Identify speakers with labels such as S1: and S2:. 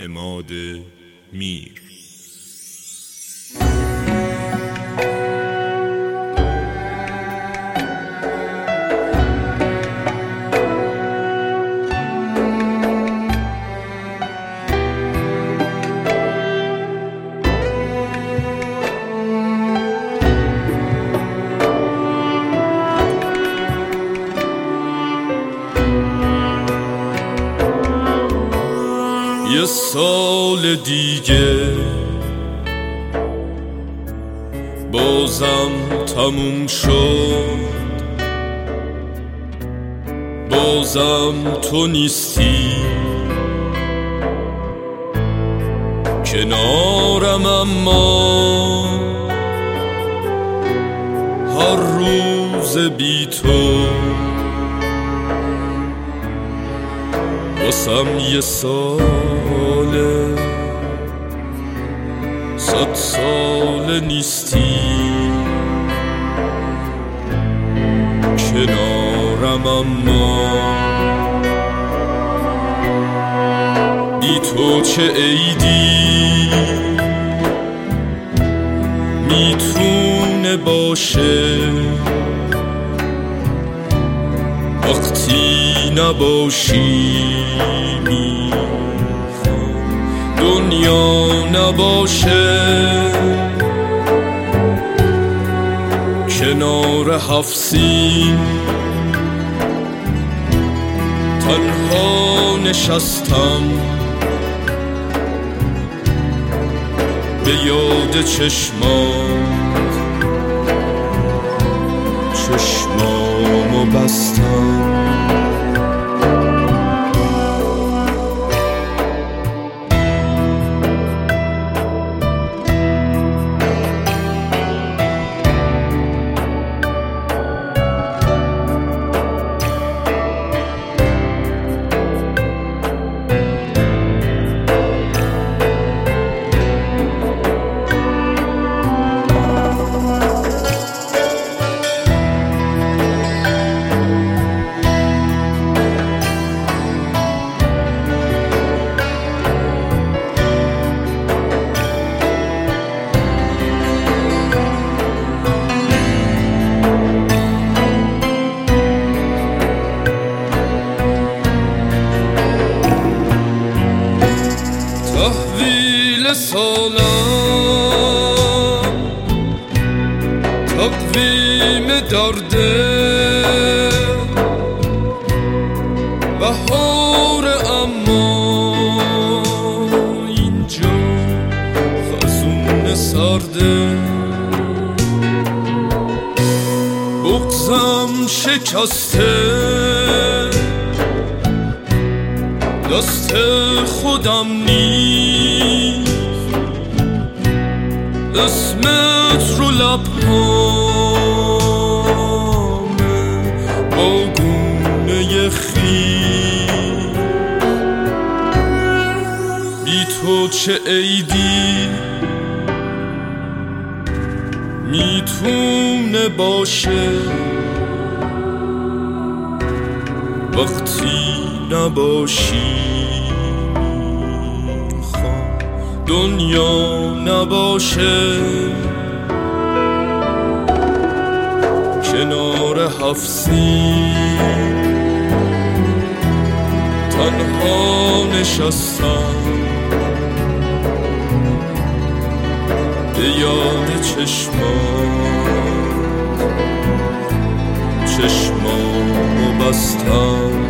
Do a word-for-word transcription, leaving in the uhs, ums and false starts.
S1: عماد میر. یه سال دیگه بازم تموم شد، بازم تو نیستی کنارم، اما هر روز بی تو واسم یه ساله، صد سال نیستی کنارم، اما بی تو چه عیدی میتونه باشه وقتی نباشی. میخوام دنیا نباشه کنار هفت سین، تنها نشستم به یاد چشمات، چشمامو بستم. تحویل سالم، تقویم درده، بهار اما اینجا خزون سرده. بغضم شکسته، دست خودم نیست، اسمت رو لبهامه با گونه خیس. بی تو چه عیدی میتونه باشه وقتی نباشی. میخوام دنیا نباشه کنار هفت سین، تنها نشستم به یاد چشمات، چشمامو بستم.